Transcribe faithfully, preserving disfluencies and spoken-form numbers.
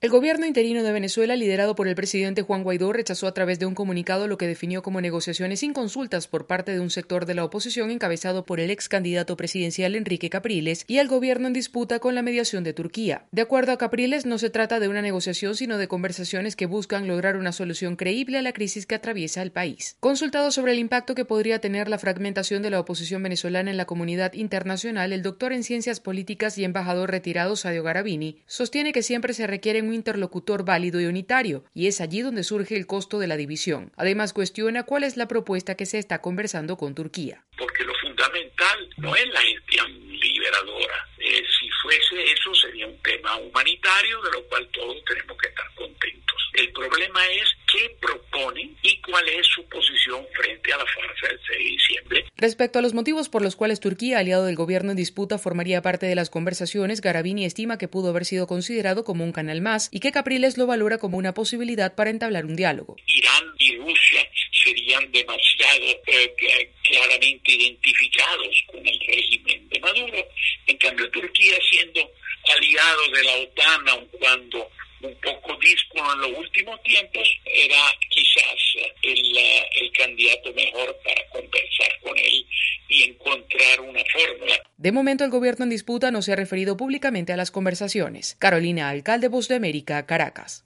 El gobierno interino de Venezuela, liderado por el presidente Juan Guaidó, rechazó a través de un comunicado lo que definió como negociaciones sin consultas por parte de un sector de la oposición encabezado por el ex candidato presidencial Enrique Capriles y al gobierno en disputa con la mediación de Turquía. De acuerdo a Capriles, no se trata de una negociación, sino de conversaciones que buscan lograr una solución creíble a la crisis que atraviesa el país. Consultado sobre el impacto que podría tener la fragmentación de la oposición venezolana en la comunidad internacional, el doctor en ciencias políticas y embajador retirado Sadio Garavini sostiene que siempre se requiere un interlocutor válido y unitario, y es allí donde surge el costo de la división. Además, cuestiona cuál es la propuesta que se está conversando con Turquía. Porque lo fundamental no es la gestión liberadora. Eh, si fuese eso, sería un tema humanitario de lo cual todos tenemos que estar contentos. El problema es qué proponen y cuál es su posición frente a la farsa del seis de diciembre. Respecto a los motivos por los cuales Turquía, aliado del gobierno en disputa, formaría parte de las conversaciones, Garavini estima que pudo haber sido considerado como un canal más y que Capriles lo valora como una posibilidad para entablar un diálogo. Irán y Rusia serían demasiado eh, claramente identificados con el régimen de Maduro. En cambio, Turquía, siendo aliado de la OTAN, aun cuando un poco díscolo en los últimos tiempos, era quizás el, el candidato mejor para conversar con él y encontrar una fórmula. De momento, el gobierno en disputa no se ha referido públicamente a las conversaciones. Carolina Alcalde, Voz de América, Caracas.